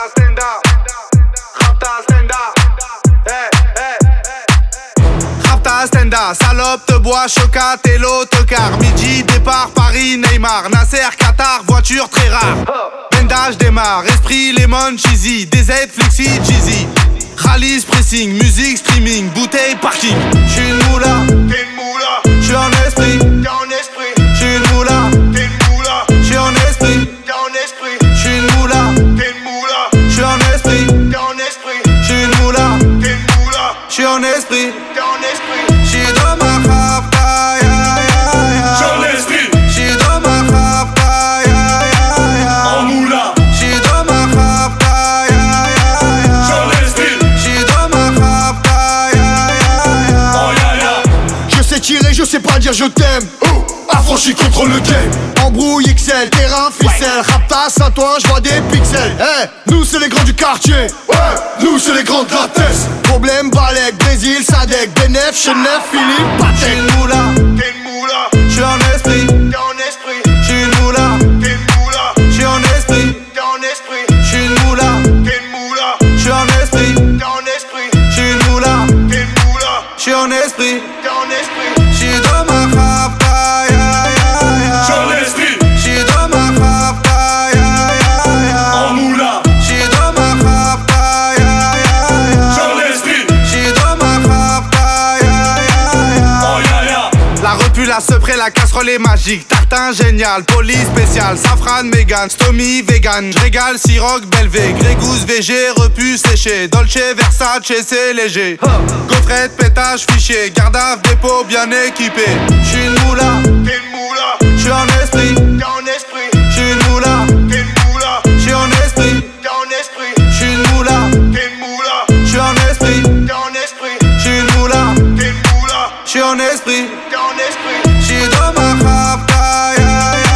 Stenda, salope te bois, chocat et l'autocar. Midi, départ, Paris, Neymar, Nasser, Qatar, voiture très rare. Bendage démarre, esprit, lemon, cheesy, DZ, flexi, cheesy. Rallye, pressing, musique, streaming, bouteille, parking. J'suis une moula, t'es une moula, j'suis en esprit, t'es en esprit, j'suis une moula, t'es une moula, j'suis en esprit, t'es en esprit, j'suis une moula, t'es une moula, j'suis en esprit, t'es en esprit, j'suis une moula, t'es une moula, j'suis en esprit, t'es en esprit, j'suis dans ma rapta, ya ya ya. j'suis en esprit, J'suis dans ma rapta, ya ya ya. en moula, J'suis dans ma rapta, ya ya ya. j'suis en esprit, J'suis dans ma rapta, ya ya ya. oh ya ya. Je sais tirer, je sais pas dire je t'aime. Affranchi contre le game. Embrouille XL, terrain ficelle. Raptas à toi, j'vois des pixels. Nous c'est les grands du quartier. Ouais, nous c'est les grands de la tête. Problème, Balek, Brésil, Sadek, Benef, Chenef, Philippe, J'suis Patek. une moula, T'es une moula, j'suis en esprit. t'es en esprit, J'suis une moula, t'es une moula, j'suis en esprit. t'es en esprit, J'suis une moula, t'es une moula, j'suis en esprit. t'es en esprit, J'suis une moula, t'es une moula, j'suis en esprit. t'es en esprit, J'suis dans ma rapta, ya ya ya. j'suis en esprit, J'suis dans ma rapta, ya ya ya. en moula, J'suis dans ma rapta, ya ya ya. j'suis en esprit, J'suis dans ma rapta, ya ya ya. oh ya ya. La repu, la sepré, la casserole est magique. Tartin génial, police spécial, safran, mégan, stomy, vegan. J'régale, siroc, belvé, grégousse, VG, repu, séché. Dolce, Versace, c'est léger. Gaufrette, pétage, fichier, garde à dépôt bien équipé. J'suis une moula, T'es une moula, j'suis en esprit. t'es en esprit, J'suis une moula, t'es une moula, j'suis en esprit. t'es en esprit, J'suis une moula, t'es une moula, j'suis en esprit. t'es en esprit, J'suis une moula, t'es une moula, j'suis en esprit. t'es en esprit, J'suis dans ma rapta, ya ya